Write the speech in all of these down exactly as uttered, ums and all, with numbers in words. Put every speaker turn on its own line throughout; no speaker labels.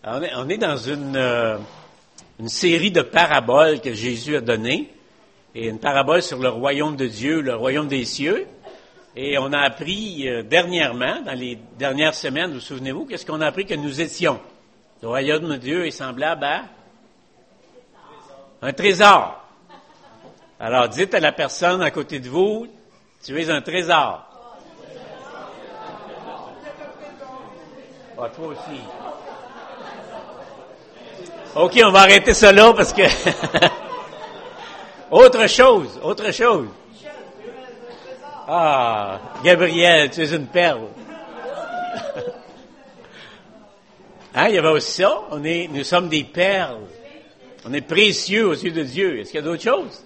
On est, on est dans une, euh, une série de paraboles que Jésus a données, et une parabole sur le royaume de Dieu, le royaume des cieux. Et on a appris euh, dernièrement, dans les dernières semaines, vous souvenez-vous, qu'est-ce qu'on a appris? Que nous étions. Le royaume de Dieu est semblable à un trésor. Alors, dites à la personne à côté de vous, tu es un trésor. Ah, toi aussi. OK, on va arrêter ça là parce que... autre chose, autre chose. Ah, Gabriel, tu es une perle. Hein, il y avait aussi ça. On est, nous sommes des perles. On est précieux aux yeux de Dieu. Est-ce qu'il y a d'autres choses?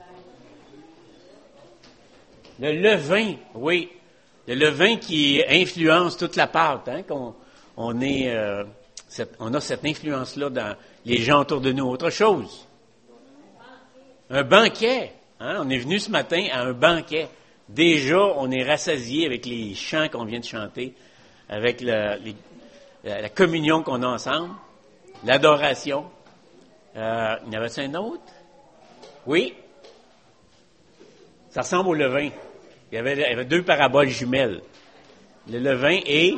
Le levain, oui. Le levain qui influence toute la pâte, hein, qu'on on est, euh, cette, on a cette influence-là dans les gens autour de nous. Autre chose. Un banquet. Hein, on est venu ce matin à un banquet. Déjà, on est rassasié avec les chants qu'on vient de chanter, avec la, les, la communion qu'on a ensemble, l'adoration. Euh, il y en avait-il un autre? Oui. Ça ressemble au levain. Il y avait, il y avait deux paraboles jumelles. Le levain et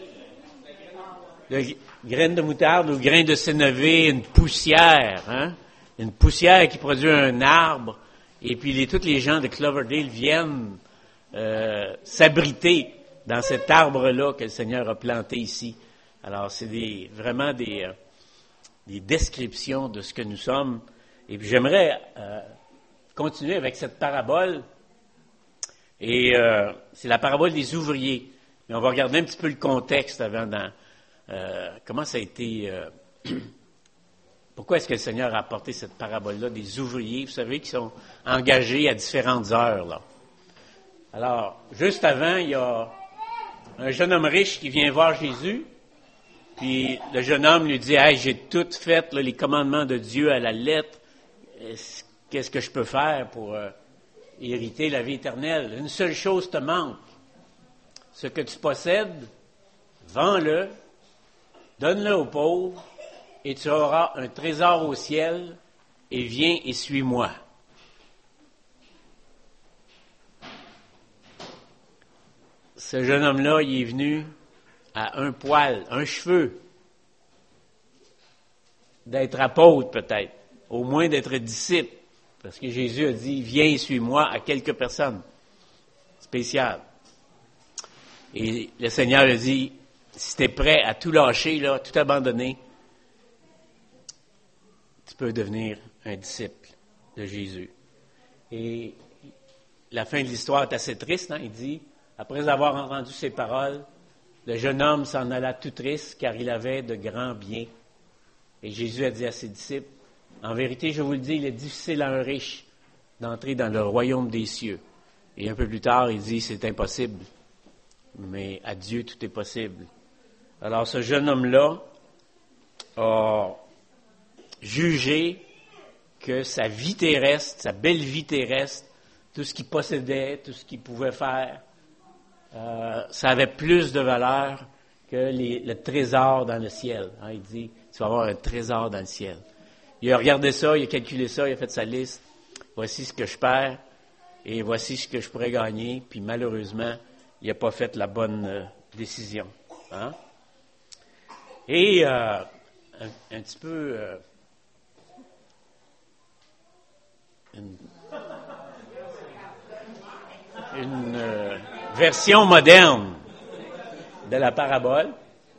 le grain de moutarde ou grain de sénévé, une poussière, hein? Une poussière qui produit un arbre. Et puis les, tous les gens de Cloverdale viennent euh, s'abriter dans cet arbre-là que le Seigneur a planté ici. Alors, c'est des, vraiment des, euh, des descriptions de ce que nous sommes. Et puis j'aimerais euh, continuer avec cette parabole. Et euh, c'est la parabole des ouvriers. Mais on va regarder un petit peu le contexte avant dans, euh, comment ça a été... Euh, pourquoi est-ce que le Seigneur a apporté cette parabole-là des ouvriers, vous savez, qui sont engagés à différentes heures, là. Alors, juste avant, il y a un jeune homme riche qui vient voir Jésus, puis le jeune homme lui dit, « Hey, j'ai tout fait, là, les commandements de Dieu à la lettre. Qu'est-ce que je peux faire pour euh, hériter la vie éternelle? Une seule chose te manque. Ce que tu possèdes, vends-le, donne-le aux pauvres, et tu auras un trésor au ciel, et viens et suis-moi. » Ce jeune homme-là, il est venu à un poil, un cheveu, d'être apôtre peut-être, au moins d'être disciple, parce que Jésus a dit, viens et suis-moi à quelques personnes spéciales. Et le Seigneur a dit, si tu es prêt à tout lâcher, là, tout abandonner, tu peux devenir un disciple de Jésus. Et la fin de l'histoire est assez triste, hein? Il dit, après avoir entendu ces paroles, le jeune homme s'en alla tout triste, car il avait de grands biens. Et Jésus a dit à ses disciples, en vérité, je vous le dis, il est difficile à un riche d'entrer dans le royaume des cieux. Et un peu plus tard, il dit, c'est impossible, mais à Dieu, tout est possible. Alors, ce jeune homme-là a jugé que sa vie terrestre, sa belle vie terrestre, tout ce qu'il possédait, tout ce qu'il pouvait faire, euh, ça avait plus de valeur que les, le trésor dans le ciel. Hein, il dit, tu vas avoir un trésor dans le ciel. Il a regardé ça, il a calculé ça, il a fait sa liste. Voici ce que je perds et voici ce que je pourrais gagner. Puis malheureusement, il n'a pas fait la bonne euh, décision. Hein? Et euh, un, un petit peu... Euh, une, une euh, version moderne de la parabole.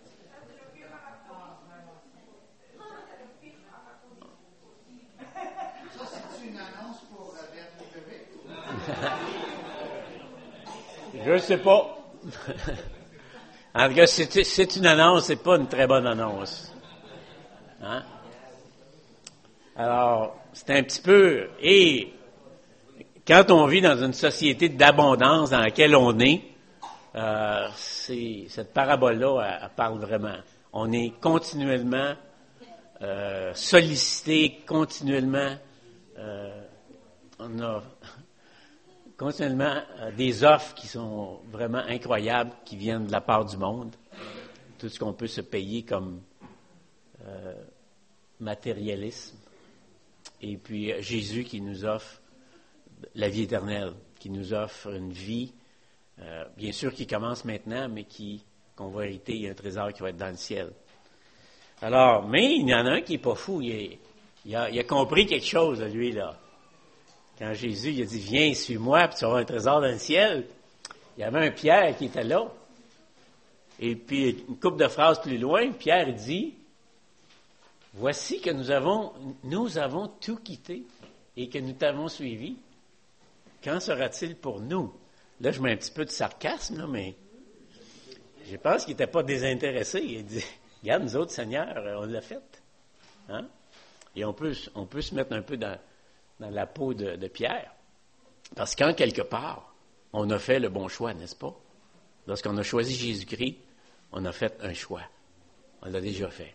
Ça, c'est une annonce pour Bernie.
Je sais pas. En tout cas, c'est, c'est une annonce, c'est pas une très bonne annonce. Hein? Alors, c'est un petit peu... Et quand on vit dans une société d'abondance dans laquelle on est, euh, c'est, cette parabole-là, elle, elle parle vraiment. On est continuellement euh, sollicité, continuellement... Euh, on a continuellement euh, des offres qui sont vraiment incroyables, qui viennent de la part du monde. Tout ce qu'on peut se payer comme... Euh, matérialisme, et puis Jésus qui nous offre la vie éternelle, qui nous offre une vie, euh, bien sûr qui commence maintenant, mais qui qu'on va hériter, il y a un trésor qui va être dans le ciel. Alors, mais il y en a un qui n'est pas fou, il, est, il, a, il a compris quelque chose, lui, là. Quand Jésus il a dit, viens, suis-moi, puis tu auras un trésor dans le ciel, il y avait un Pierre qui était là. Et puis, une couple de phrases plus loin, Pierre dit, voici que nous avons, nous avons tout quitté et que nous t'avons suivi. Quand sera-t-il pour nous? Là, je mets un petit peu de sarcasme, là, mais je pense qu'il n'était pas désintéressé. Il dit, regarde, nous autres, Seigneur, on l'a fait. Hein? Et on peut, on peut se mettre un peu dans, dans la peau de, de Pierre. Parce qu'en quelque part, on a fait le bon choix, n'est-ce pas? Lorsqu'on a choisi Jésus-Christ, on a fait un choix. On l'a déjà fait.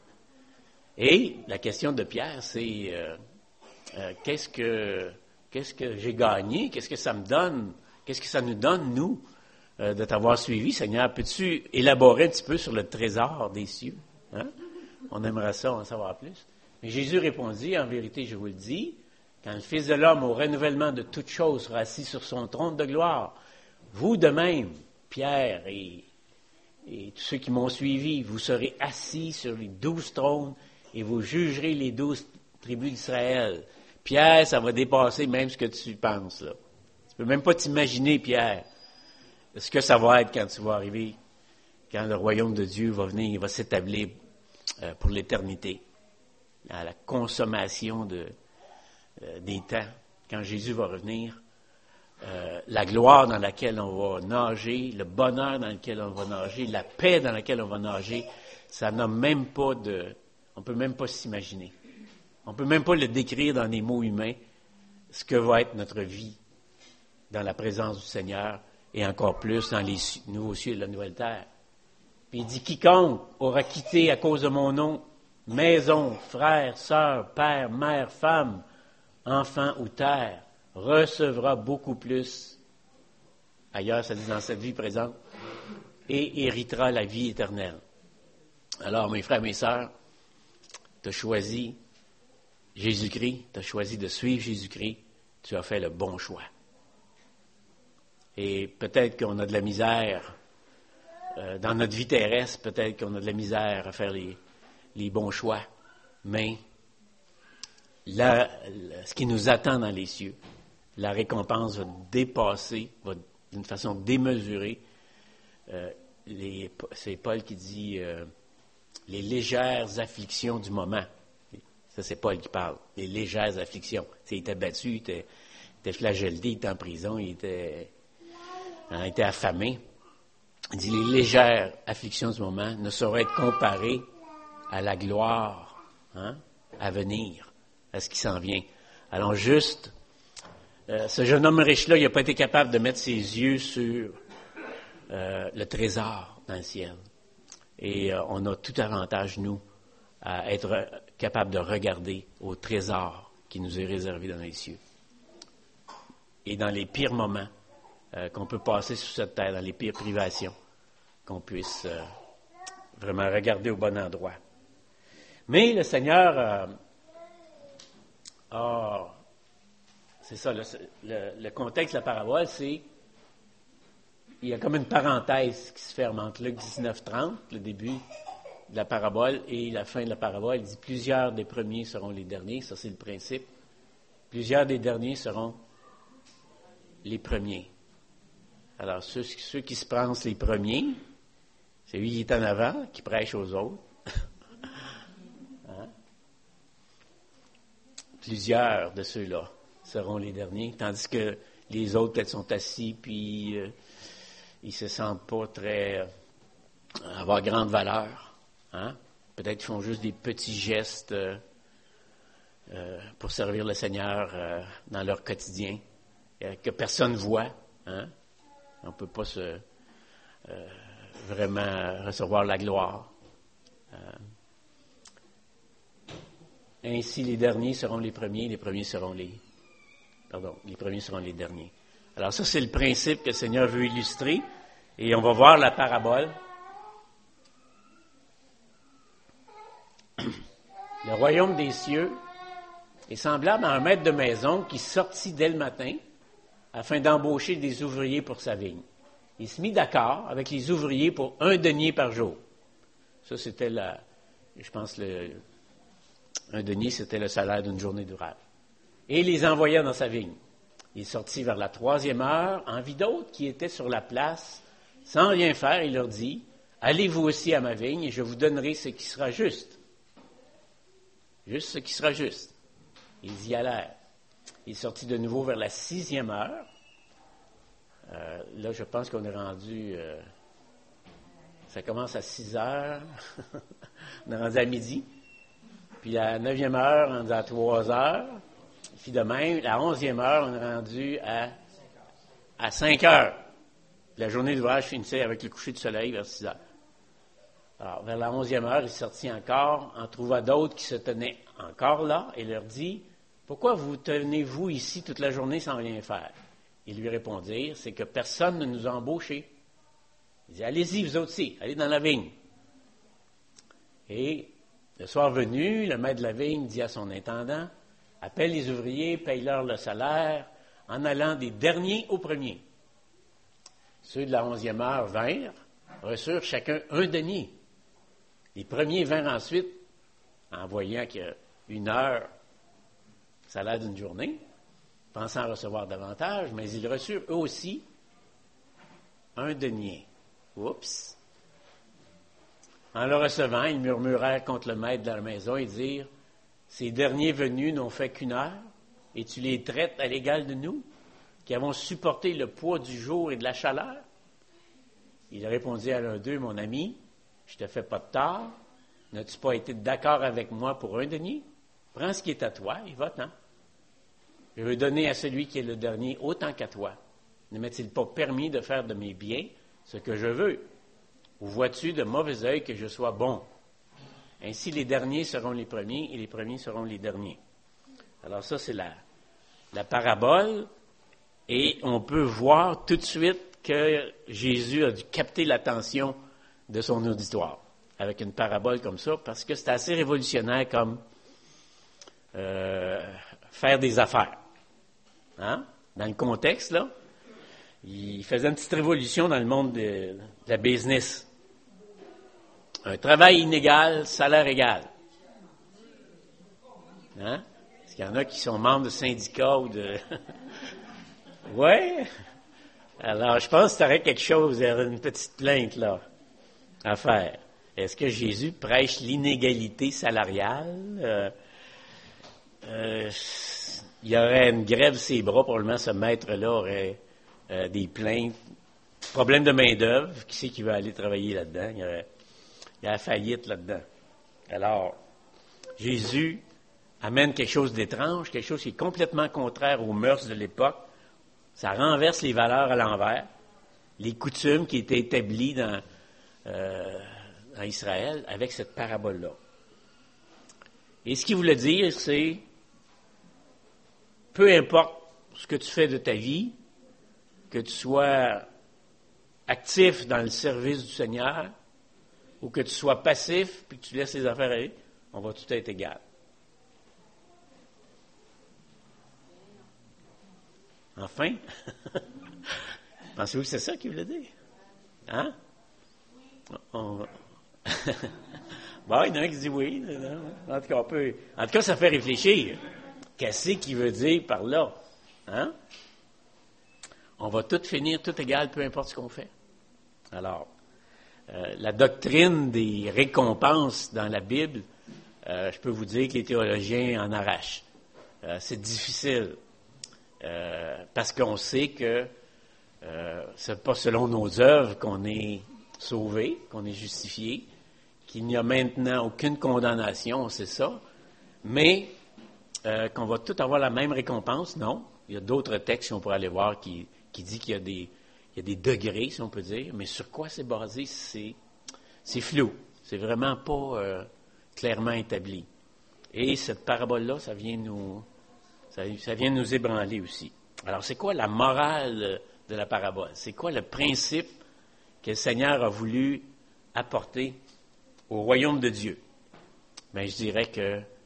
Et la question de Pierre, c'est euh, euh, qu'est-ce que qu'est-ce que j'ai gagné? Qu'est-ce que ça me donne? Qu'est-ce que ça nous donne, nous, euh, de t'avoir suivi, Seigneur? Peux-tu élaborer un petit peu sur le trésor des cieux? Hein? On aimerait ça en savoir plus. Mais Jésus répondit, en vérité, je vous le dis, quand le Fils de l'homme, au renouvellement de toutes choses, sera assis sur son trône de gloire, vous de même, Pierre et, et tous ceux qui m'ont suivi, vous serez assis sur les douze trônes et vous jugerez les douze tribus d'Israël. Pierre, ça va dépasser même ce que tu penses, là. Tu peux même pas t'imaginer, Pierre, ce que ça va être quand tu vas arriver, quand le royaume de Dieu va venir, il va s'établir euh, pour l'éternité, à la consommation de, euh, des temps, quand Jésus va revenir. Euh, la gloire dans laquelle on va nager, le bonheur dans lequel on va nager, la paix dans laquelle on va nager, ça n'a même pas de... On ne peut même pas s'imaginer. On ne peut même pas le décrire dans des mots humains, ce que va être notre vie dans la présence du Seigneur, et encore plus dans les nouveaux cieux et la nouvelle terre. Puis il dit, quiconque aura quitté à cause de mon nom, maison, frère, sœur, père, mère, femme, enfant ou terre, recevra beaucoup plus, ailleurs ça dit dans cette vie présente, et héritera la vie éternelle. Alors mes frères, mes sœurs, tu as choisi Jésus-Christ, tu as choisi de suivre Jésus-Christ, tu as fait le bon choix. Et peut-être qu'on a de la misère, euh, dans notre vie terrestre, peut-être qu'on a de la misère à faire les, les bons choix, mais là, ce qui nous attend dans les cieux, la récompense va dépasser, va d'une façon démesurée. Euh, les, c'est Paul qui dit euh, les légères afflictions du moment. Ça, c'est Paul qui parle. Les légères afflictions. T'sais, il était battu, il était, il était flagellé, il était en prison, il était, hein, il était affamé. Il dit les légères afflictions du moment ne sauraient être comparées à la gloire, hein, à venir, à ce qui s'en vient. Allons juste, euh, ce jeune homme riche-là, il n'a pas été capable de mettre ses yeux sur euh, le trésor dans le ciel. Et euh, on a tout avantage, nous, à être capable de regarder au trésor qui nous est réservé dans les cieux. Et dans les pires moments euh, qu'on peut passer sur cette terre, dans les pires privations, qu'on puisse euh, vraiment regarder au bon endroit. Mais le Seigneur euh, a... C'est ça, le, le, le contexte de la parabole, c'est... Il y a comme une parenthèse qui se ferme entre Luc dix-neuf trente, le début de la parabole, et la fin de la parabole. Il dit « Plusieurs des premiers seront les derniers », ça c'est le principe. Plusieurs des derniers seront les premiers. Alors, ceux, ceux qui se pensent les premiers, c'est lui qui est en avant, qui prêche aux autres. Hein? Plusieurs de ceux-là seront les derniers, tandis que les autres peut-être sont assis, puis euh, ils se sentent pas très... Euh, avoir grande valeur. Hein? Peut-être qu'ils font juste des petits gestes euh, euh, pour servir le Seigneur euh, dans leur quotidien, euh, que personne ne voit. Hein? On ne peut pas se, euh, vraiment recevoir la gloire. Euh, ainsi, les derniers seront les premiers, les premiers seront les... Pardon, les premiers seront les derniers. Alors ça, c'est le principe que le Seigneur veut illustrer. Et on va voir la parabole. Le royaume des cieux est semblable à un maître de maison qui sortit dès le matin afin d'embaucher des ouvriers pour sa vigne. Il se mit d'accord avec les ouvriers pour un denier par jour. Ça, c'était la, je pense, le, un denier, c'était le salaire d'une journée d'ouvrage. Et il les envoya dans sa vigne. Il sortit vers la troisième heure, en vit d'autres qui étaient sur la place, sans rien faire, il leur dit, « Allez vous aussi à ma vigne, et je vous donnerai ce qui sera juste. » Juste ce qui sera juste. Ils y allèrent. Il sortit de nouveau vers la sixième heure. Euh, là, je pense qu'on est rendu... Euh, ça commence à six heures. On est rendu à midi. Puis à la neuvième heure, on est à trois heures. Puis de même, la onzième heure, on est rendu à, à cinq heures. La journée d'ouvrage finissait avec le coucher du soleil vers six heures. Alors, vers la onzième heure, il sortit encore, en trouva d'autres qui se tenaient encore là, et leur dit, « Pourquoi vous tenez-vous ici toute la journée sans rien faire? » Ils lui répondirent, « C'est que personne ne nous a embauchés. » Il dit, « Allez-y, vous aussi, allez dans la vigne. » Et le soir venu, le maître de la vigne dit à son intendant, « Appelle les ouvriers, paye-leur le salaire, en allant des derniers aux premiers. » Ceux de la onzième heure vinrent, reçurent chacun un denier. Les premiers vinrent ensuite, en voyant qu'il y a une heure, salaire d'une journée, pensant recevoir davantage, mais ils reçurent eux aussi un denier. Oups! En le recevant, ils murmurèrent contre le maître de la maison et dirent, « Ces derniers venus n'ont fait qu'une heure, et tu les traites à l'égal de nous, qui avons supporté le poids du jour et de la chaleur? » Il répondit à l'un d'eux, « Mon ami, je ne te fais pas de tort. N'as-tu pas été d'accord avec moi pour un denier? Prends ce qui est à toi et va-t'en. Je veux donner à celui qui est le dernier autant qu'à toi. Ne m'est-il pas permis de faire de mes biens ce que je veux? Ou vois-tu de mauvais œil que je sois bon? Ainsi les derniers seront les premiers et les premiers seront les derniers. » Alors ça, c'est la, la parabole. Et on peut voir tout de suite que Jésus a dû capter l'attention de son auditoire avec une parabole comme ça, parce que c'est assez révolutionnaire comme euh, faire des affaires. Hein? Dans le contexte, là, il faisait une petite révolution dans le monde de, de la business. Un travail inégal, salaire égal. Hein? Est-ce qu'il y en a qui sont membres de syndicats ou de... Oui. Alors, je pense que tu aurais quelque chose, une petite plainte, là, à faire. Est-ce que Jésus prêche l'inégalité salariale? Euh, euh, il y aurait une grève ses bras, probablement ce maître-là aurait euh, des plaintes. Problème de main-d'œuvre, qui c'est qui veut aller travailler là-dedans? Il y aurait, il y a la faillite là-dedans. Alors, Jésus amène quelque chose d'étrange, quelque chose qui est complètement contraire aux mœurs de l'époque. Ça renverse les valeurs à l'envers, les coutumes qui étaient établies dans, euh, dans Israël avec cette parabole-là. Et ce qu'il voulait dire, c'est, peu importe ce que tu fais de ta vie, que tu sois actif dans le service du Seigneur, ou que tu sois passif, puis que tu laisses les affaires aller, on va tout être égal. Enfin, pensez-vous que c'est ça qu'il voulait dire? Hein? On... bon, il y en a un qui dit oui. En tout cas, on peut... en tout cas, ça fait réfléchir. Qu'est-ce qu'il veut dire par là? Hein? On va tout finir, tout égal, peu importe ce qu'on fait. Alors, euh, la doctrine des récompenses dans la Bible, euh, je peux vous dire que les théologiens en arrachent. Euh, c'est difficile. Euh, parce qu'on sait que euh, c'est pas selon nos œuvres qu'on est sauvé, qu'on est justifié, qu'il n'y a maintenant aucune condamnation, on sait ça, mais euh, qu'on va tout avoir la même récompense, non. Il y a d'autres textes, si on pourrait aller voir, qui, qui dit qu'il y a des, il y a des degrés, si on peut dire, mais sur quoi c'est basé, c'est, c'est flou. C'est vraiment pas euh, clairement établi. Et cette parabole-là, ça vient nous... Ça, ça vient nous ébranler aussi. Alors, c'est quoi la morale de la parabole? C'est quoi le principe que le Seigneur a voulu apporter au royaume de Dieu? Bien, je dirais que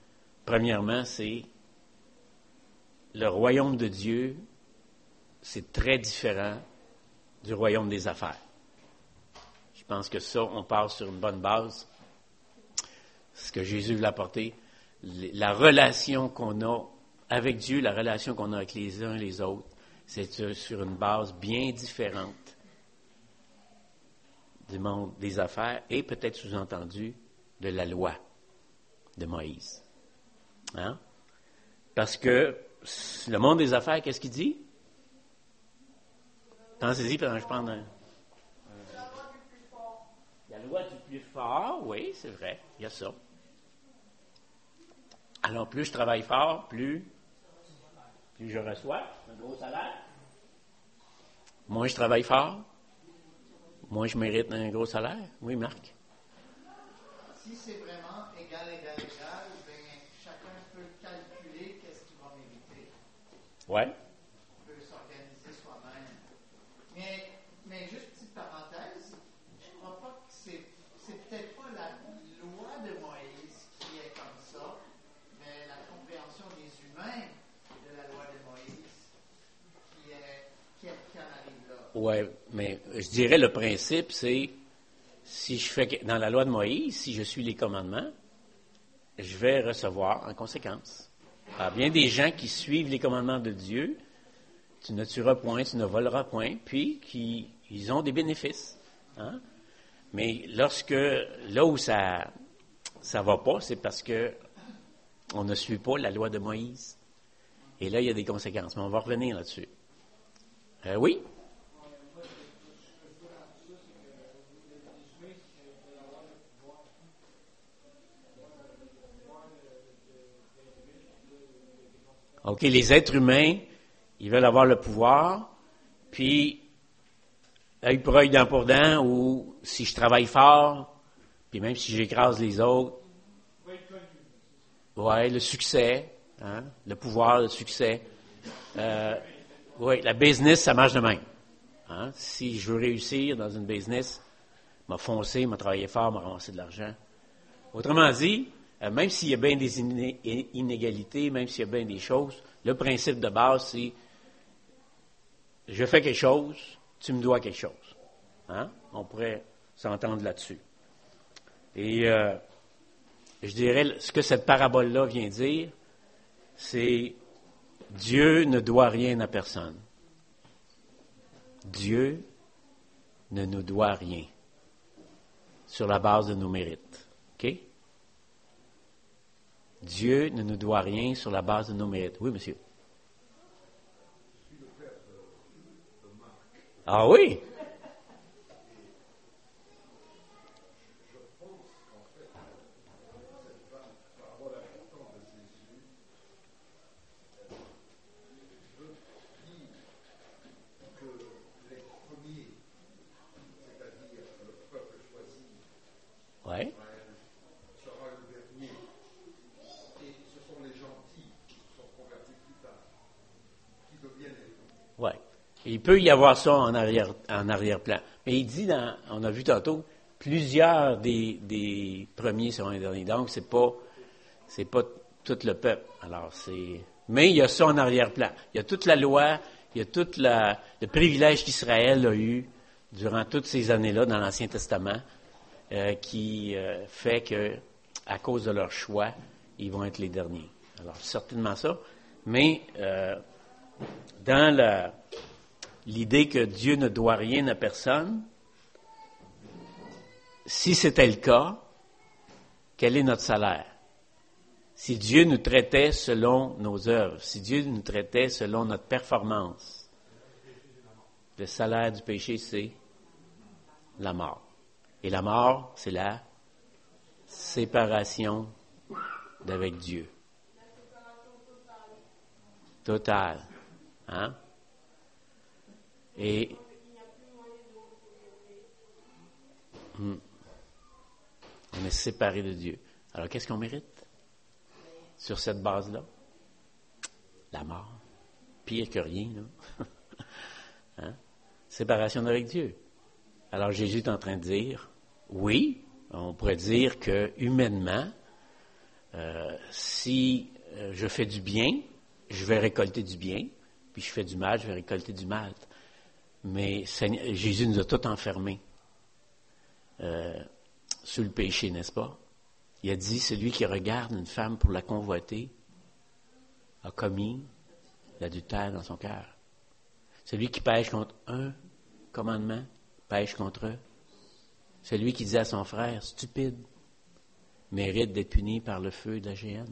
premièrement, c'est le royaume de Dieu, c'est très différent du royaume des affaires. Je pense que ça, on part sur une bonne base. Ce que Jésus veut apporter, la relation qu'on a avec Dieu, la relation qu'on a avec les uns et les autres, c'est sur une base bien différente du monde des affaires et peut-être sous-entendu de la loi de Moïse. Hein? Parce que le monde des affaires, qu'est-ce qu'il dit? Pensez-y pendant que je prends un... La loi du plus fort, oui, c'est vrai, il y a ça. Alors, plus je travaille fort, plus, plus je reçois un gros salaire. Moins je travaille fort, moins je mérite un gros salaire. Oui, Marc?
Si c'est vraiment égal, égal, égal, bien, chacun peut calculer qu'est-ce qu'il va mériter.
Oui.
On peut s'organiser soi-même. Mais, mais juste petite parenthèse, je ne crois pas que c'est, c'est peut-être pas la loi de Moïse qui est comme ça, mais la compréhension des humains de la loi de Moïse qui, est, qui, est, qui en arrive là.
Oui, mais je dirais le principe, c'est si je fais dans la loi de Moïse, si je suis les commandements, je vais recevoir en conséquence. Alors, bien des gens qui suivent les commandements de Dieu, tu ne tueras point, tu ne voleras point, puis qui ils ont des bénéfices. Hein? Mais lorsque, là où ça ça va pas, c'est parce que on ne suit pas la loi de Moïse. Et là, il y a des conséquences. Mais on va revenir là-dessus. Euh, oui? OK, les êtres humains, ils veulent avoir le pouvoir, puis œil pour œil, dent pour dent, ou si je travaille fort, puis même si j'écrase les autres, ouais, le succès, hein, le pouvoir, le succès. Euh, oui, la business, ça marche de même. Hein? Si je veux réussir dans une business, m'a foncé, m'a travaillé fort, m'a ramassé de l'argent. Autrement dit, euh, même s'il y a bien des iné- inégalités, même s'il y a bien des choses, le principe de base, c'est je fais quelque chose, tu me dois quelque chose. Hein? On pourrait s'entendre là-dessus. Et euh, je dirais, ce que cette parabole-là vient dire, c'est Dieu ne doit rien à personne. Dieu ne nous doit rien sur la base de nos mérites. OK? Dieu ne nous doit rien sur la base de nos mérites. Oui, monsieur. Ah oui? Oui.
Sera le dernier. Et ce sont les gentils qui sont convertis plus tard, qui deviennent les premiers.
Oui. Il peut y avoir ça en arrière, en arrière-plan. Mais il dit, dans, on a vu tantôt, plusieurs des, des premiers seront les derniers. Donc, c'est pas, c'est pas tout le peuple. Alors, c'est, mais il y a ça en arrière-plan. Il y a toute la loi, il y a tout la, le privilège qu'Israël a eu durant toutes ces années-là dans l'Ancien Testament, euh, qui euh, fait que, à cause de leur choix, ils vont être les derniers. Alors, certainement ça. Mais, euh, dans la, l'idée que Dieu ne doit rien à personne, si c'était le cas, quel est notre salaire? Si Dieu nous traitait selon nos œuvres, si Dieu nous traitait selon notre performance, le salaire du péché, c'est la mort. Et la mort, c'est la séparation d'avec Dieu. Totale. Hein? Et hmm, on est séparé de Dieu. Alors, qu'est-ce qu'on mérite sur cette base-là? La mort. Pire que rien, là. Hein? Séparation d'avec Dieu. Alors, Jésus est en train de dire, oui, on pourrait dire que humainement, euh, si si euh, je fais du bien, je vais récolter du bien, puis je fais du mal, je vais récolter du mal. Mais Seigneur, Jésus nous a tous enfermés euh, sous le péché, n'est-ce pas? Il a dit, celui qui regarde une femme pour la convoiter a commis l'adultère dans son cœur. Celui qui pêche contre un commandement, pêche contre eux. Celui qui dit à son frère, stupide, mérite d'être puni par le feu de la géhenne.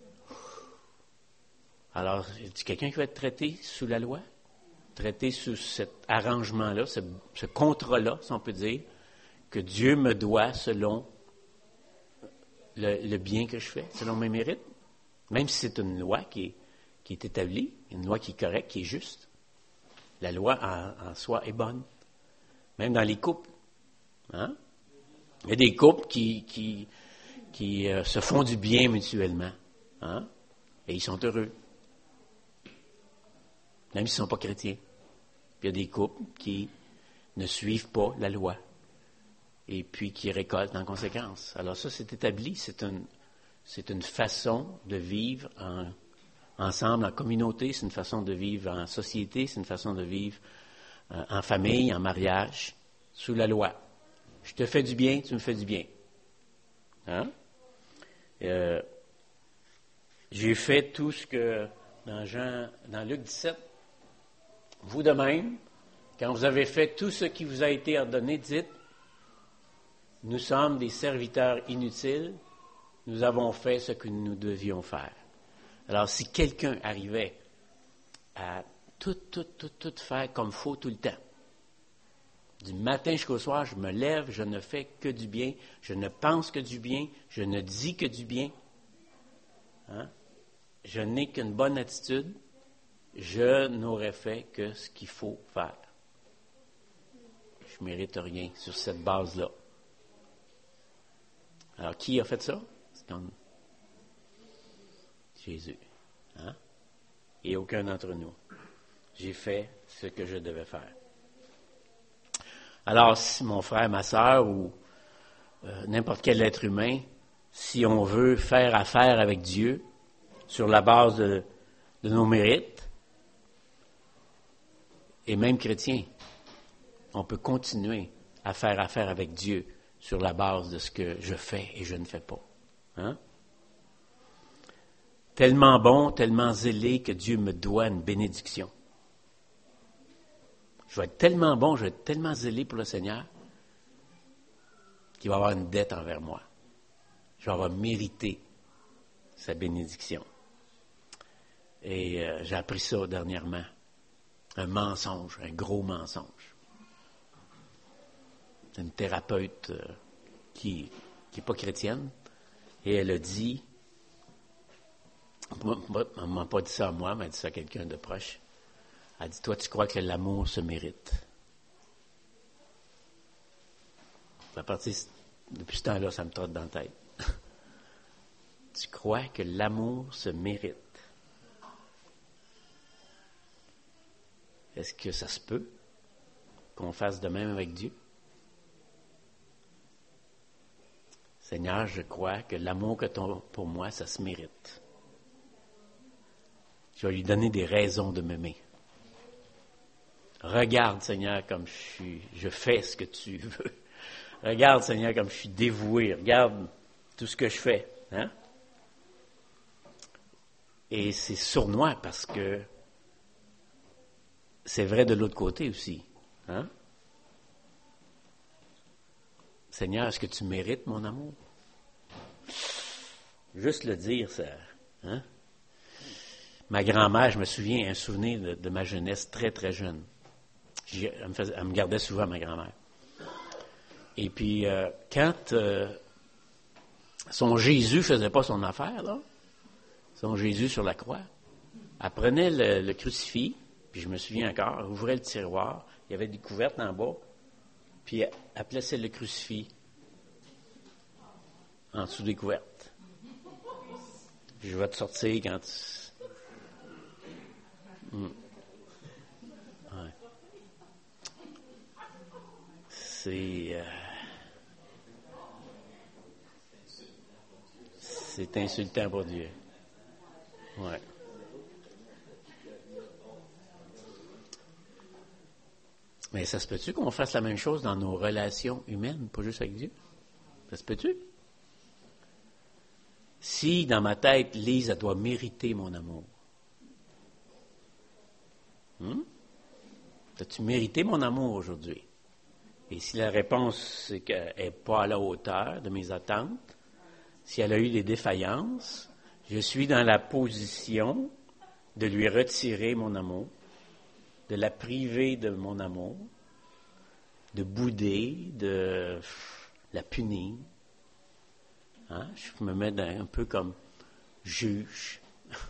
Alors, est-ce quelqu'un qui va être traité sous la loi? Traité sous cet arrangement-là, ce, ce contrat-là, si on peut dire, que Dieu me doit selon le, le bien que je fais, selon mes mérites? Même si c'est une loi qui est, qui est établie, une loi qui est correcte, qui est juste. La loi en, en soi est bonne. Même dans les couples. Hein? Il y a des couples qui, qui, qui euh, se font du bien mutuellement. Hein? Et ils sont heureux. Même s'ils ne sont pas chrétiens. Puis il y a des couples qui ne suivent pas la loi. Et puis qui récoltent en conséquence. Alors ça, c'est établi. C'est une, c'est une façon de vivre en, ensemble, en communauté. C'est une façon de vivre en société. C'est une façon de vivre euh, en famille, en mariage, sous la loi. Je te fais du bien, tu me fais du bien. Hein? Euh, j'ai fait tout ce que, dans, Jean, dans Luc dix-sept, vous de même, quand vous avez fait tout ce qui vous a été ordonné, dites, nous sommes des serviteurs inutiles, nous avons fait ce que nous devions faire. Alors, si quelqu'un arrivait à tout, tout, tout, tout faire comme il faut tout le temps, du matin jusqu'au soir, je me lève, je ne fais que du bien, je ne pense que du bien, je ne dis que du bien, hein? Je n'ai qu'une bonne attitude, je n'aurais fait que ce qu'il faut faire. Je ne mérite rien sur cette base-là. Alors, qui a fait ça? C'est comme Jésus. Hein? Et aucun d'entre nous. J'ai fait ce que je devais faire. Alors, si mon frère, ma sœur ou euh, n'importe quel être humain, si on veut faire affaire avec Dieu sur la base de, de nos mérites, et même chrétien, on peut continuer à faire affaire avec Dieu sur la base de ce que je fais et je ne fais pas. Hein? Tellement bon, tellement zélé que Dieu me doit une bénédiction. Je vais être tellement bon, je vais être tellement zélé pour le Seigneur qu'il va avoir une dette envers moi. Je vais avoir mérité sa bénédiction. Et euh, j'ai appris ça dernièrement. Un mensonge, un gros mensonge. C'est une thérapeute euh, qui n'est pas chrétienne et elle a dit, moi, moi, elle ne m'a pas dit ça à moi, mais elle a dit ça à quelqu'un de proche. Elle a dit, toi, tu crois que l'amour se mérite. À partir, depuis ce temps-là, ça me trotte dans la tête. Tu crois que l'amour se mérite. Est-ce que ça se peut qu'on fasse de même avec Dieu? Seigneur, je crois que l'amour que tu as pour moi, ça se mérite. Je vais lui donner des raisons de m'aimer. Regarde, Seigneur, comme je suis, je fais ce que tu veux. Regarde, Seigneur, comme je suis dévoué. Regarde tout ce que je fais. Hein? Et c'est sournois parce que c'est vrai de l'autre côté aussi. Hein? Seigneur, est-ce que tu mérites mon amour? Juste le dire, ça. Hein? Ma grand-mère, je me souviens, un souvenir de, de ma jeunesse très, très jeune. J'y, elle, me faisait, elle me gardait souvent, ma grand-mère. Et puis, euh, quand euh, son Jésus ne faisait pas son affaire, là, son Jésus sur la croix, elle prenait le, le crucifix, puis je me souviens encore, elle ouvrait le tiroir, il y avait des couvertes en bas, puis elle, elle plaçait le crucifix en dessous des couvertes. Je vais te sortir quand tu... Hum. Ouais. C'est... Euh... C'est insultant pour Dieu. Ouais. Mais ça se peut-tu qu'on fasse la même chose dans nos relations humaines, pas juste avec Dieu? Ça se peut-tu? Si, dans ma tête, Lise, elle doit mériter mon amour. Hum? As-tu mérité mon amour aujourd'hui? Et si la réponse, c'est qu'elle n'est pas à la hauteur de mes attentes, si elle a eu des défaillances, je suis dans la position de lui retirer mon amour, de la priver de mon amour, de bouder, de la punir. Hein? Je me mets dans, un peu comme juge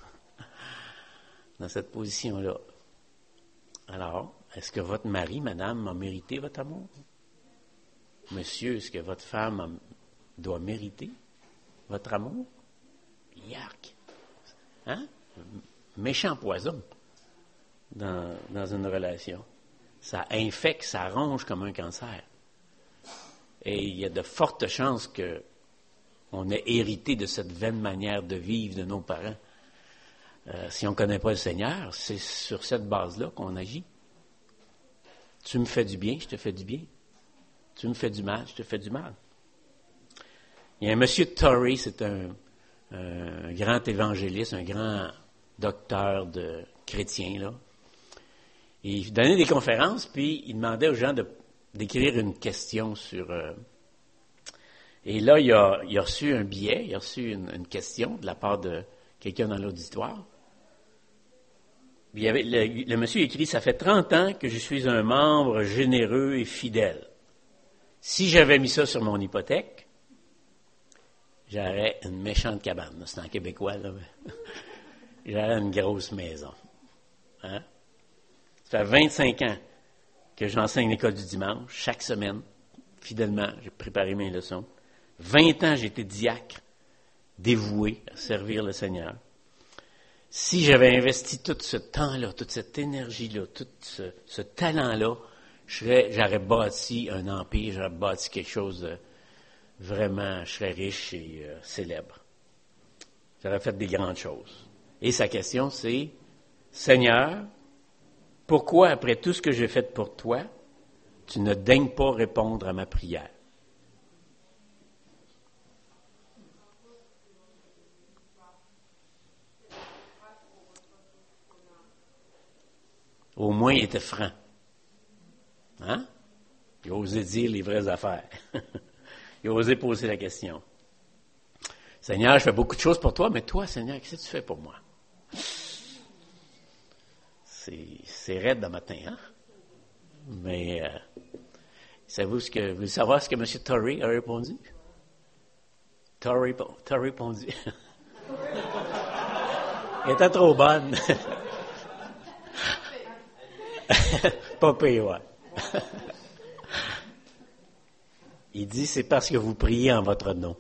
dans cette position-là. Alors, est-ce que votre mari, madame, a mérité votre amour? Monsieur, est-ce que votre femme a, doit mériter votre amour? Yark! Hein? Méchant poison dans, dans une relation. Ça infecte, ça ronge comme un cancer. Et il y a de fortes chances qu'on ait hérité de cette vaine manière de vivre de nos parents. Euh, si on ne connaît pas le Seigneur, c'est sur cette base-là qu'on agit. Tu me fais du bien, je te fais du bien. Tu me fais du mal, je te fais du mal. Il y a un monsieur Torrey, c'est un, un grand évangéliste, un grand docteur de chrétien, là. Et il donnait des conférences, puis il demandait aux gens de, d'écrire une question sur... Euh, et là, il a, il a reçu un billet, il a reçu une, une question de la part de quelqu'un dans l'auditoire. Il y avait, le, le monsieur écrit « Ça fait trente ans que je suis un membre généreux et fidèle. Si j'avais mis ça sur mon hypothèque, j'aurais une méchante cabane. » C'est en québécois, là. J'aurais une grosse maison. Hein? Ça fait vingt-cinq ans que j'enseigne l'école du dimanche, chaque semaine, fidèlement, j'ai préparé mes leçons. vingt ans, j'ai été diacre, dévoué à servir le Seigneur. Si j'avais investi tout ce temps-là, toute cette énergie-là, tout ce, ce talent-là, je serais, j'aurais bâti un empire, j'aurais bâti quelque chose de vraiment, je serais riche et euh, célèbre. J'aurais fait des grandes choses. Et sa question, c'est, Seigneur, pourquoi, après tout ce que j'ai fait pour toi, tu ne daignes pas répondre à ma prière? Au moins, il était franc. Hein? Il a osé dire les vraies affaires. Il a osé poser la question. Seigneur, je fais beaucoup de choses pour toi, mais toi, Seigneur, qu'est-ce que tu fais pour moi? C'est, c'est raide de matin, hein? Mais, euh, savez-vous ce que, vous voulez savoir ce que M. Torrey a répondu? Torrey, Torrey répondu. Elle était trop bonne. Pas pire, ouais. Il dit, c'est parce que vous priez en votre nom.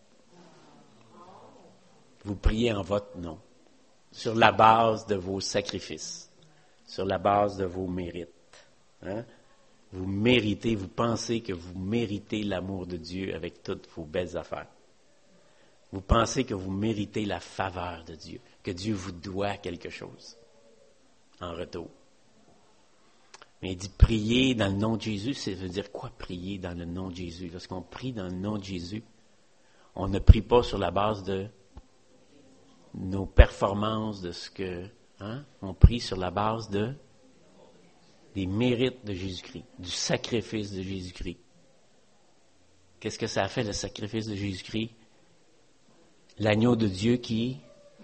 Vous priez en votre nom. Sur la base de vos sacrifices. Sur la base de vos mérites. Hein? Vous méritez, vous pensez que vous méritez l'amour de Dieu avec toutes vos belles affaires. Vous pensez que vous méritez la faveur de Dieu, que Dieu vous doit quelque chose en retour. Mais il dit prier dans le nom de Jésus, ça veut dire quoi prier dans le nom de Jésus? Lorsqu'on prie dans le nom de Jésus, on ne prie pas sur la base de nos performances, de ce que... Hein? On prie sur la base de des mérites de Jésus-Christ, du sacrifice de Jésus-Christ. Qu'est-ce que ça a fait, le sacrifice de Jésus-Christ? L'agneau de Dieu qui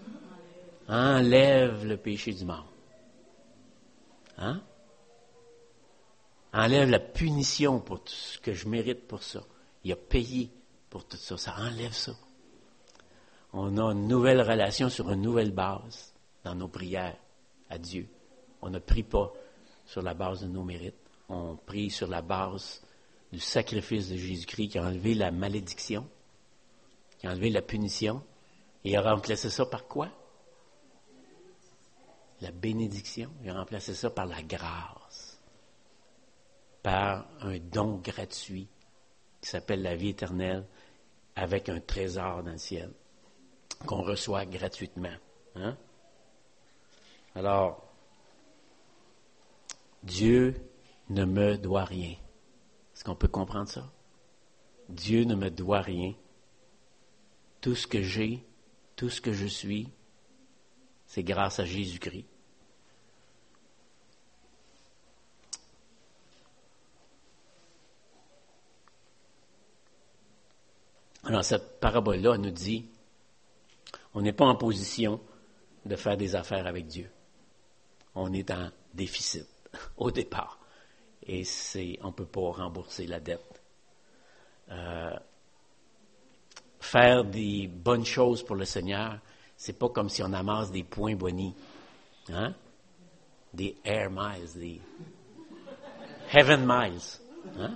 enlève le péché du monde. Hein? Enlève la punition pour tout ce que je mérite pour ça. Il a payé pour tout ça. Ça enlève ça. On a une nouvelle relation sur une nouvelle base dans nos prières à Dieu. On ne prie pas sur la base de nos mérites. On prie sur la base du sacrifice de Jésus-Christ qui a enlevé la malédiction, qui a enlevé la punition, et il a remplacé ça par quoi? La bénédiction. Il a remplacé ça par la grâce, par un don gratuit qui s'appelle la vie éternelle avec un trésor dans le ciel qu'on reçoit gratuitement. Hein? Alors, Dieu ne me doit rien. Est-ce qu'on peut comprendre ça? Dieu ne me doit rien. Tout ce que j'ai, tout ce que je suis, c'est grâce à Jésus-Christ. Alors, cette parabole-là nous dit, on n'est pas en position de faire des affaires avec Dieu. On est en déficit au départ. Et c'est, on ne peut pas rembourser la dette. Euh, faire des bonnes choses pour le Seigneur, c'est pas comme si on amasse des points bonis. Hein? Des air miles, des heaven miles. Hein?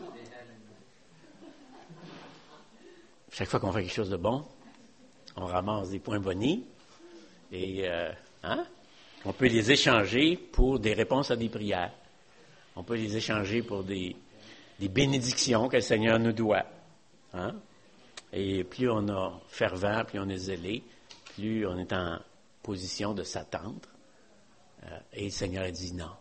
Chaque fois qu'on fait quelque chose de bon, on ramasse des points bonis et euh, hein? On peut les échanger pour des réponses à des prières. On peut les échanger pour des, des bénédictions que le Seigneur nous doit. Hein? Et plus on a fervent, plus on est zélé, plus on est en position de s'attendre. Euh, et le Seigneur a dit non.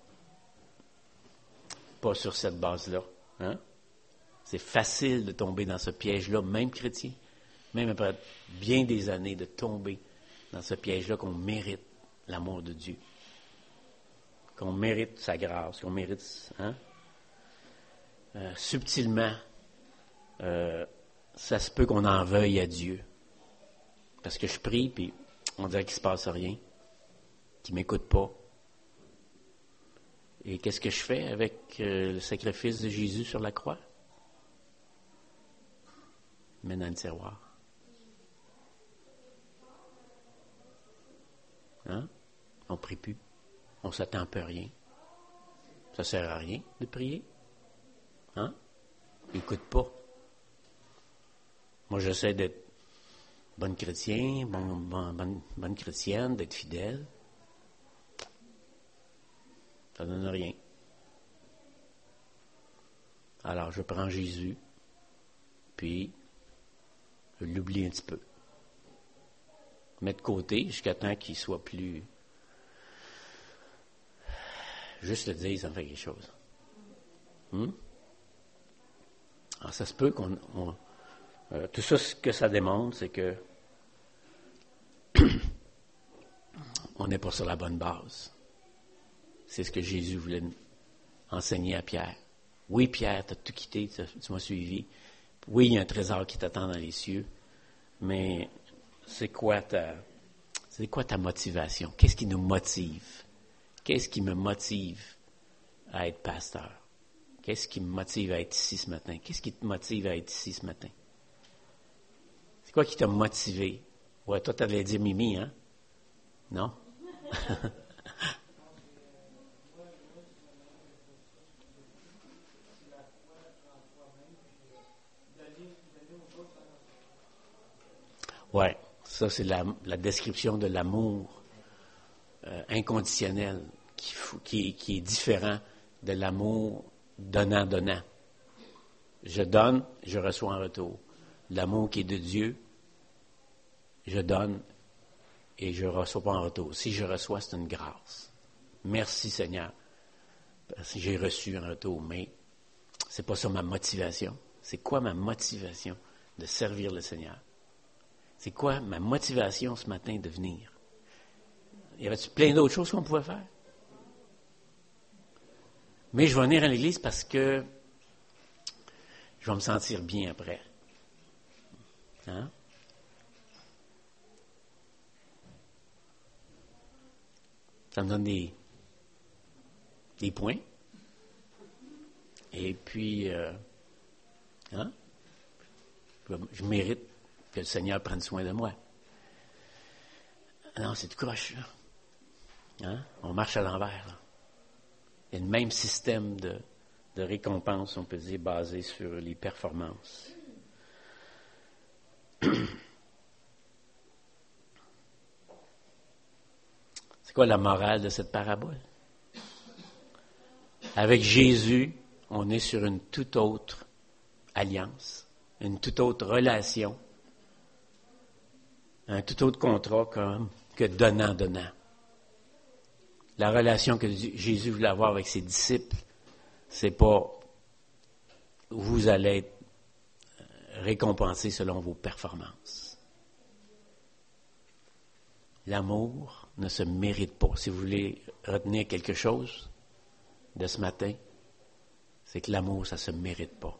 Pas sur cette base-là. Hein? C'est facile de tomber dans ce piège-là, même chrétien, même après bien des années, de tomber dans ce piège-là qu'on mérite l'amour de Dieu, qu'on mérite sa grâce, qu'on mérite, hein? Euh, subtilement, euh, ça se peut qu'on en veuille à Dieu. Parce que je prie, puis on dirait qu'il ne se passe rien, qu'il ne m'écoute pas. Et qu'est-ce que je fais avec euh, le sacrifice de Jésus sur la croix? Je mets dans le tiroir. Hein? On ne prie plus. On ne s'attend peu à rien. Ça ne sert à rien de prier. Hein? Écoute pas. Moi, j'essaie d'être bonne chrétien, bon, bon, bonne, bonne chrétienne, d'être fidèle. Ça ne donne rien. Alors, je prends Jésus, puis je l'oublie un petit peu. Mets de côté jusqu'à temps qu'il soit plus... Juste le dire, ça me fait quelque chose. Hum? Alors, ça se peut qu'on... On, euh, tout ça, ce que ça démontre, c'est que on n'est pas sur la bonne base. C'est ce que Jésus voulait enseigner à Pierre. Oui, Pierre, tu as tout quitté, tu, tu m'as suivi. Oui, il y a un trésor qui t'attend dans les cieux, mais c'est quoi ta, c'est quoi ta motivation? Qu'est-ce qui nous motive? Qu'est-ce qui me motive à être pasteur? Qu'est-ce qui me motive à être ici ce matin? Qu'est-ce qui te motive à être ici ce matin? C'est quoi qui t'a motivé? Ouais, toi, tu allais dire Mimi, hein? Non? Oui, ça c'est la, la description de l'amour euh, inconditionnel qui, qui, qui est différent de l'amour donnant-donnant. Je donne, je reçois en retour. L'amour qui est de Dieu, je donne et je ne reçois pas en retour. Si je reçois, c'est une grâce. Merci Seigneur, parce que j'ai reçu en retour, mais c'est pas ça ma motivation. C'est quoi ma motivation de servir le Seigneur? C'est quoi ma motivation ce matin de venir? Y avait-il plein d'autres choses qu'on pouvait faire? Mais je vais venir à l'église parce que je vais me sentir bien après. Hein? Ça me donne des, des points. Et puis, euh, hein? je, je mérite que le Seigneur prenne soin de moi. Non, c'est tout croche, là. Hein? On marche à l'envers, là. Il y a le même système de, de récompense, on peut dire, basé sur les performances. C'est quoi la morale de cette parabole? Avec Jésus, on est sur une toute autre alliance, une toute autre relation, un tout autre contrat comme que donnant-donnant. La relation que Jésus voulait avoir avec ses disciples, c'est pas vous allez être récompensés selon vos performances. L'amour ne se mérite pas. Si vous voulez retenir quelque chose de ce matin, c'est que l'amour, ça ne se mérite pas.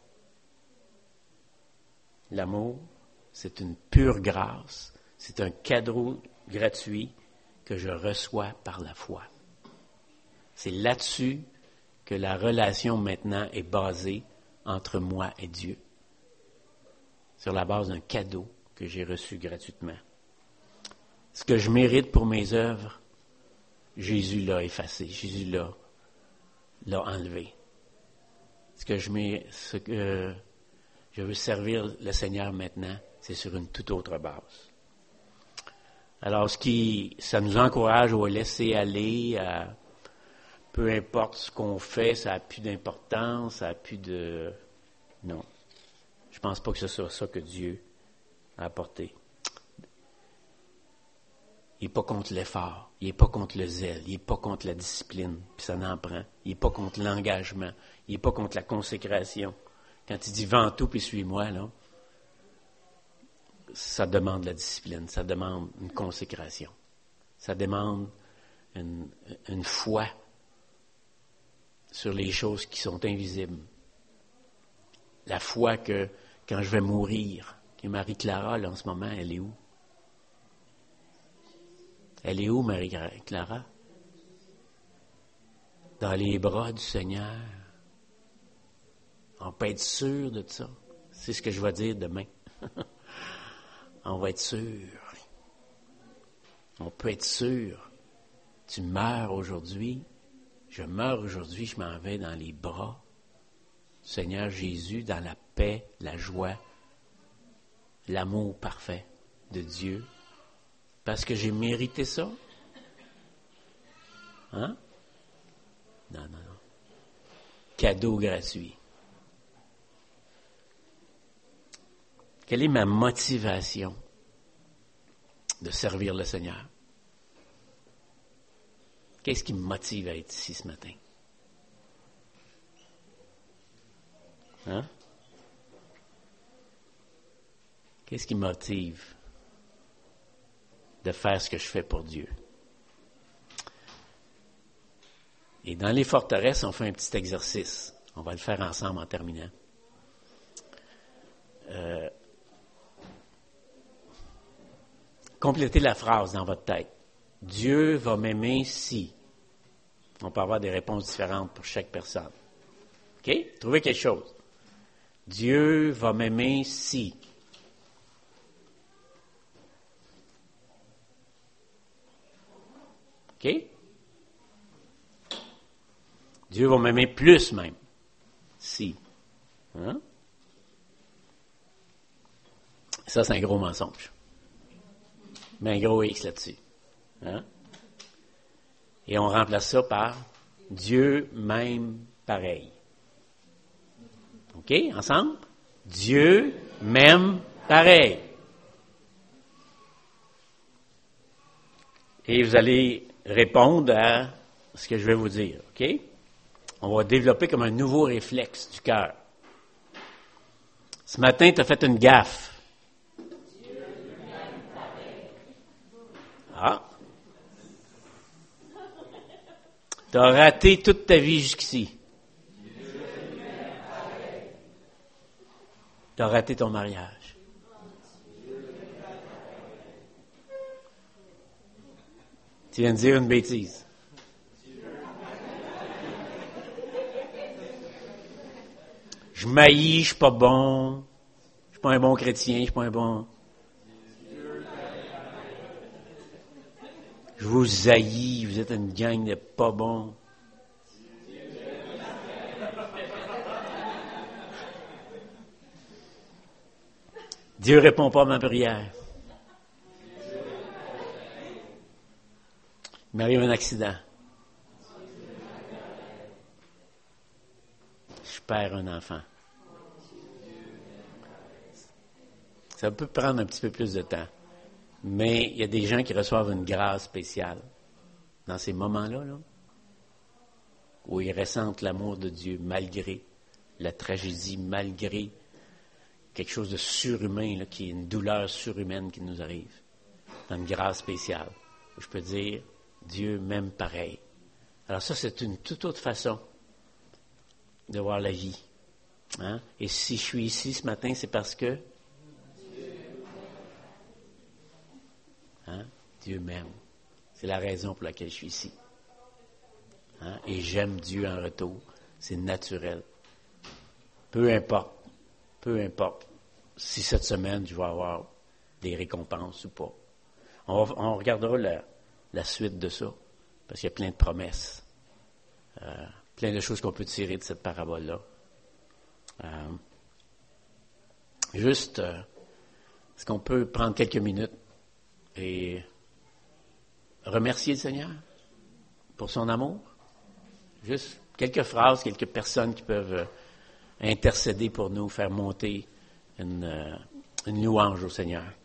L'amour, c'est une pure grâce, c'est un cadeau gratuit que je reçois par la foi. C'est là-dessus que la relation maintenant est basée entre moi et Dieu, sur la base d'un cadeau que j'ai reçu gratuitement. Ce que je mérite pour mes œuvres, Jésus l'a effacé, Jésus l'a, l'a enlevé. Ce que je mets, ce que je veux servir le Seigneur maintenant, c'est sur une toute autre base. Alors, ce qui, ça nous encourage à laisser aller, à, peu importe ce qu'on fait, ça n'a plus d'importance, ça n'a plus de... Non. Je ne pense pas que ce soit ça que Dieu a apporté. Il n'est pas contre l'effort, il n'est pas contre le zèle, il n'est pas contre la discipline, puis ça n'en prend. Il n'est pas contre l'engagement, il n'est pas contre la consécration. Quand il dit « vends tout puis suis-moi », là, ça demande la discipline, ça demande une consécration, ça demande une, une foi sur les choses qui sont invisibles. La foi que quand je vais mourir, que Marie-Clara, là, en ce moment, elle est où? Elle est où, Marie-Clara? Dans les bras du Seigneur. On peut être sûr de ça. C'est ce que je vais dire demain. On va être sûr. On peut être sûr. Tu meurs aujourd'hui. Je meurs aujourd'hui, je m'en vais dans les bras du Seigneur Jésus, dans la paix, la joie, l'amour parfait de Dieu. Parce que j'ai mérité ça? Hein? Non, non, non. Cadeau gratuit. Quelle est ma motivation de servir le Seigneur? Qu'est-ce qui me motive à être ici ce matin? Hein? Qu'est-ce qui me motive de faire ce que je fais pour Dieu? Et dans les forteresses, on fait un petit exercice. On va le faire ensemble en terminant. Euh, complétez la phrase dans votre tête. Dieu va m'aimer si. On peut avoir des réponses différentes pour chaque personne. OK? Trouvez quelque chose. Dieu va m'aimer si. OK? Dieu va m'aimer plus même. Si. Hein? Ça, c'est un gros mensonge. Mais un gros X là-dessus. Hein? Et on remplace ça par Dieu m'aime pareil. OK? Ensemble? Dieu m'aime pareil. Et vous allez répondre à ce que je vais vous dire. OK? On va développer comme un nouveau réflexe du cœur. Ce matin, tu as fait une gaffe. Ah. Tu as raté toute ta vie jusqu'ici. Tu as raté ton mariage. Tu viens de dire une bêtise. Je m'haïs, je suis pas bon. Je suis pas un bon chrétien, je suis pas un bon... Je vous haïs, vous êtes une gang de pas bons. Dieu répond pas à ma prière. Il m'arrive un accident. Je perds un enfant. Ça peut prendre un petit peu plus de temps. Mais il y a des gens qui reçoivent une grâce spéciale. dans ces moments-là, là, où ils ressentent l'amour de Dieu malgré la tragédie, malgré quelque chose de surhumain, là, qui est une douleur surhumaine qui nous arrive, dans une grâce spéciale, où je peux dire, Dieu m'aime pareil. Alors ça, c'est une toute autre façon de voir la vie. Hein? Et si je suis ici ce matin, c'est parce que hein? Dieu m'aime. C'est la raison pour laquelle je suis ici. Hein? Et j'aime Dieu en retour. C'est naturel. Peu importe, peu importe si cette semaine je vais avoir des récompenses ou pas. On, va, on regardera la, la suite de ça, parce qu'il y a plein de promesses, euh, plein de choses qu'on peut tirer de cette parabole-là. Euh, juste, euh, est-ce qu'on peut prendre quelques minutes et remercier le Seigneur pour son amour? Juste quelques phrases, quelques personnes qui peuvent euh, intercéder pour nous, faire monter une, euh, une louange au Seigneur.